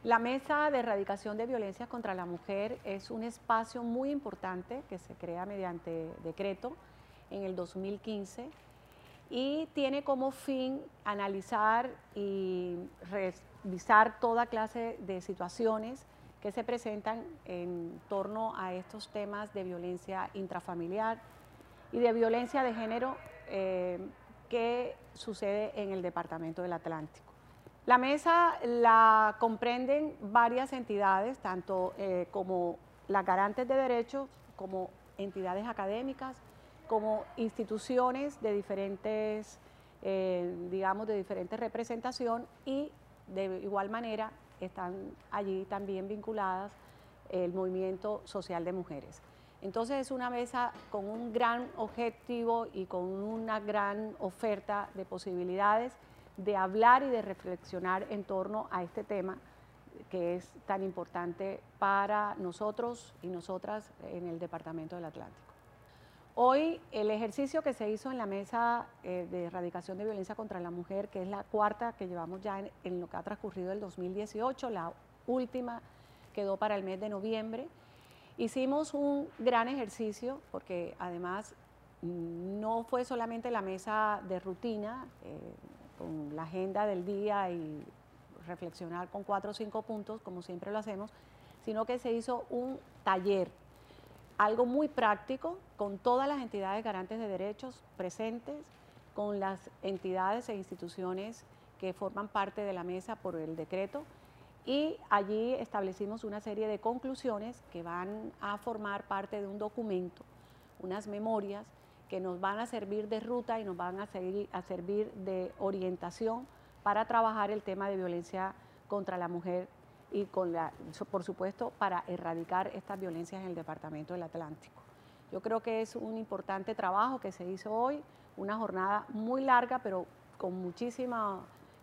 La Mesa de Erradicación de Violencia contra la Mujer es un espacio muy importante que se crea mediante decreto en el 2015 y tiene como fin analizar y revisar toda clase de situaciones que se presentan en torno a estos temas de violencia intrafamiliar y de violencia de género que sucede en el Departamento del Atlántico. La mesa la comprenden varias entidades, tanto como las garantes de derechos, como entidades académicas, como instituciones de diferentes, digamos, de diferente representación, y de igual manera están allí también vinculadas el movimiento social de mujeres. Entonces es una mesa con un gran objetivo y con una gran oferta de posibilidades de hablar y de reflexionar en torno a este tema que es tan importante para nosotros y nosotras en el Departamento del Atlántico. Hoy el ejercicio que se hizo en la Mesa de Erradicación de Violencia contra la Mujer, que es la cuarta que llevamos ya en lo que ha transcurrido el 2018, la última quedó para el mes de noviembre. Hicimos un gran ejercicio porque además no fue solamente la mesa de rutina, con la agenda del día y reflexionar con 4 o 5 puntos, como siempre lo hacemos, sino que se hizo un taller, algo muy práctico, con todas las entidades garantes de derechos presentes, con las entidades e instituciones que forman parte de la mesa por el decreto, y allí establecimos una serie de conclusiones que van a formar parte de un documento, unas memorias que nos van a servir de ruta y nos van a servir de orientación para trabajar el tema de violencia contra la mujer y por supuesto, para erradicar estas violencias en el Departamento del Atlántico. Yo creo que es un importante trabajo que se hizo hoy, una jornada muy larga, pero con muchísimos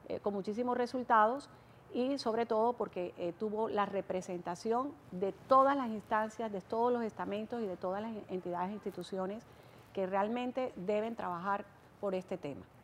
resultados, y sobre todo porque tuvo la representación de todas las instancias, de todos los estamentos y de todas las entidades e instituciones que realmente deben trabajar por este tema.